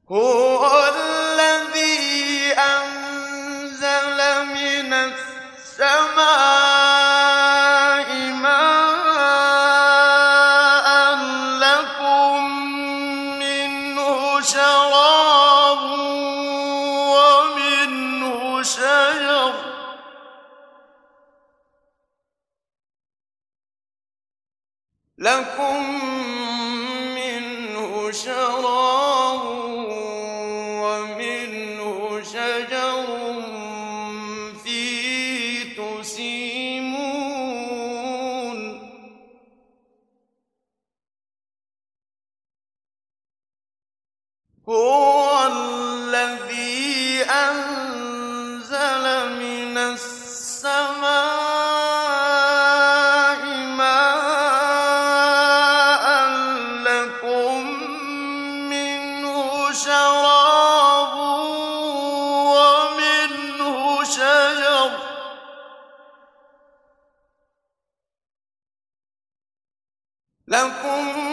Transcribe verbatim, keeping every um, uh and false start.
هُوَ الَّذِي أَنزَلَ مِنَ السَّمَاءِ مَاءً لَّكُم مِّنْهُ شَرَابٌ وَمِنْهُ شَجَرٌ لَّكُم مِّنْهُ شَرَابٌ وَمِنْهُ شَجَرٌ فِيهِ تُسِيمُونَ هُوَ الَّذِي أَنزَلَ مِنَ السَّمَاءِ مَاءً لَّكُم مِّنْهُ شَرَابٌ وَمِنْهُ شَجَرٌ لَّكُم